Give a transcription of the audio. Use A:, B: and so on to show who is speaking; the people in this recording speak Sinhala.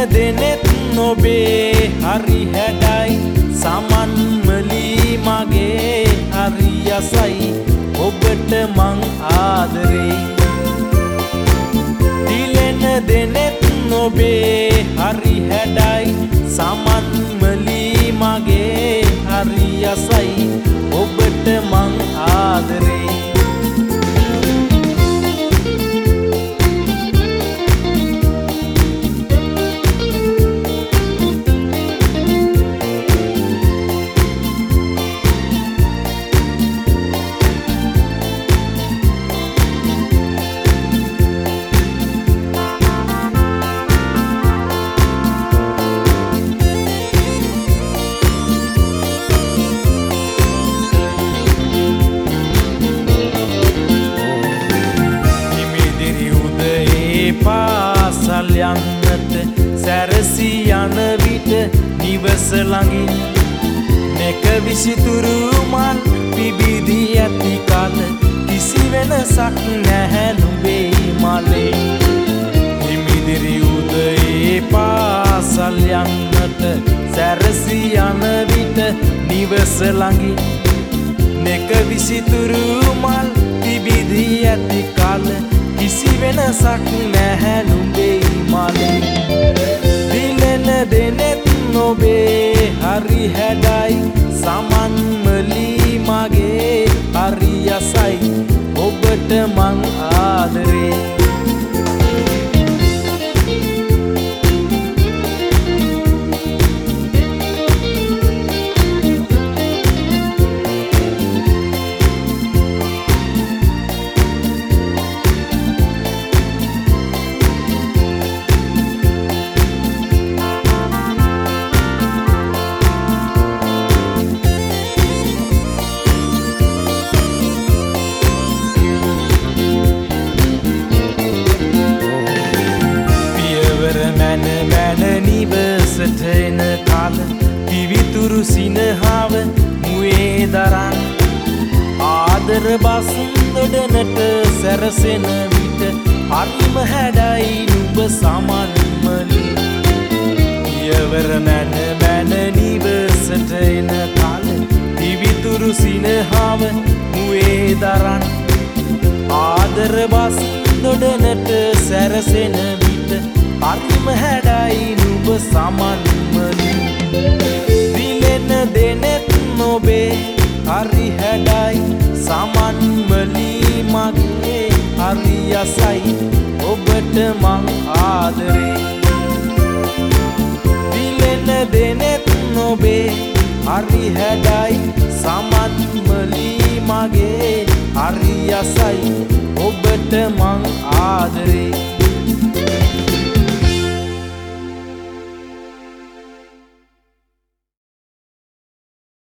A: දෙනෙත් නොබේ හරි හැඩයි සමන්මලි මගේ හරි යසයි ඔබට මං ආදරෙයි දිලෙන දෙනෙත් නොබේ හරි හැඩයි සමන්මලි මගේ හරි යසයි ඔබට මං ආදරෙයි පාසල් යන්නට සැරසී යන විට නිවස ළඟින් නැක විසිතුරු මල් පිබිදී ඇති කල කිසි වෙනසක් නැහැ නුඹේ මලේ හිමිදිරි උදේ පාසල් යන්නට සැරසී යන විට නිවස ළඟින් නැක විසිතුරු මල් පිබිදී ඇති කල කිසි වෙනසක් නැහැ නුඹේ මලේ දිලෙන දෙනෙත් නොබේ හරි හැඩයි සමන්මලි මගේ හරි යසයි ඔබට මං ආදරේ නිවසට එන කාල පිවිතුරු සිනහව මුවේ දරන් ආදර බස්දොඩනට සැරසෙන විට හරිම හැඩයි නුඹ සමන්මලි පියවර මැන නිවසට එන කාල පිවිතුරු සිනහව මුවේ දරන් ආදර බස්දොඩනට සැරසෙන විට හරිම හැඩයි නුඹ සමන්මලි දිලෙන දෙනෙත් නොබේ හරි හැඩයි සමන්මලි මගේ හරි යසයි ඔබට මං ආදරේ දිලෙන දෙනෙත් නොබේ හරි හැඩයි සමන්මලි මගේ හරි යසයි ඔබට මං ආදරේ